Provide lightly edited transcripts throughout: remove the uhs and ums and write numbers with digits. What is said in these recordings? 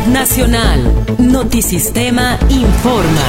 Nacional. Notisistema informa.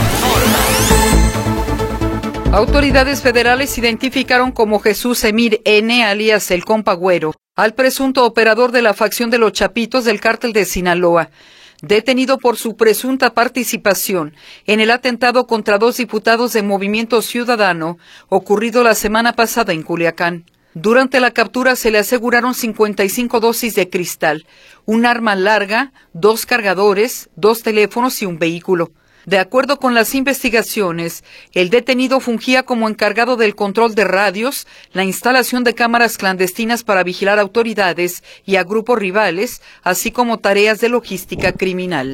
Autoridades federales identificaron como Jesús Emir N., alias El Compa Güero, al presunto operador de la facción de los Chapitos del cártel de Sinaloa, detenido por su presunta participación en el atentado contra 2 diputados de Movimiento Ciudadano ocurrido la semana pasada en Culiacán. Durante la captura se le aseguraron 55 dosis de cristal, un arma larga, 2 cargadores, 2 teléfonos y un vehículo. De acuerdo con las investigaciones, el detenido fungía como encargado del control de radios, la instalación de cámaras clandestinas para vigilar autoridades y a grupos rivales, así como tareas de logística criminal.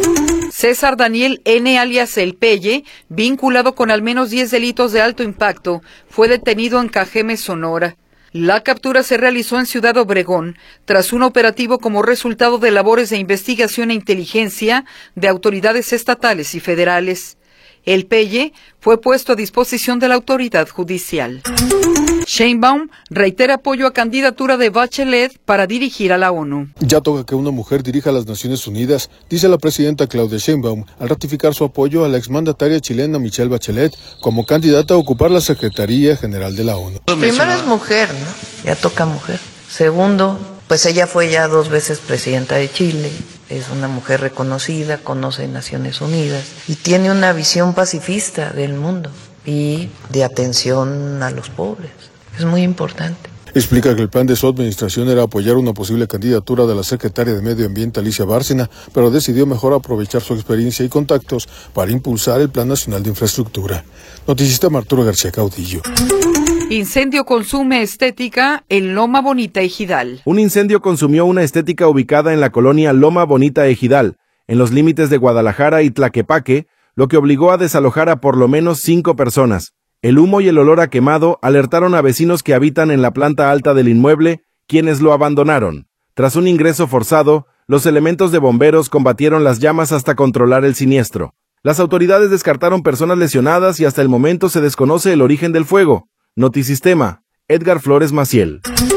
César Daniel N., alias El Pelle, vinculado con al menos 10 delitos de alto impacto, fue detenido en Cajeme, Sonora. La captura se realizó en Ciudad Obregón, tras un operativo como resultado de labores de investigación e inteligencia de autoridades estatales y federales. El Pelle fue puesto a disposición de la autoridad judicial. Sheinbaum reitera apoyo a candidatura de Bachelet para dirigir a la ONU. Ya toca que una mujer dirija a las Naciones Unidas, dice la presidenta Claudia Sheinbaum, al ratificar su apoyo a la exmandataria chilena Michelle Bachelet como candidata a ocupar la Secretaría General de la ONU. Primero es mujer, ¿no? Ya toca mujer. Segundo, pues ella fue ya 2 veces presidenta de Chile, es una mujer reconocida, conoce Naciones Unidas y tiene una visión pacifista del mundo y de atención a los pobres. Es muy importante. Explica que el plan de su administración era apoyar una posible candidatura de la secretaria de Medio Ambiente Alicia Bárcena, pero decidió mejor aprovechar su experiencia y contactos para impulsar el Plan Nacional de Infraestructura. Noticista Arturo García Caudillo. Incendio consume estética en Loma Bonita, Ejidal. Un incendio consumió una estética ubicada en la colonia Loma Bonita, Ejidal, en los límites de Guadalajara y Tlaquepaque, lo que obligó a desalojar a por lo menos 5 personas. El humo y el olor a quemado alertaron a vecinos que habitan en la planta alta del inmueble, quienes lo abandonaron. Tras un ingreso forzado, los elementos de bomberos combatieron las llamas hasta controlar el siniestro. Las autoridades descartaron personas lesionadas y hasta el momento se desconoce el origen del fuego. Notisistema, Edgar Flores Maciel.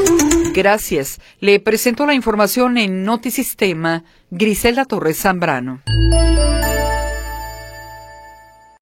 Gracias. Le presento la información en Notisistema, Griselda Torres Zambrano.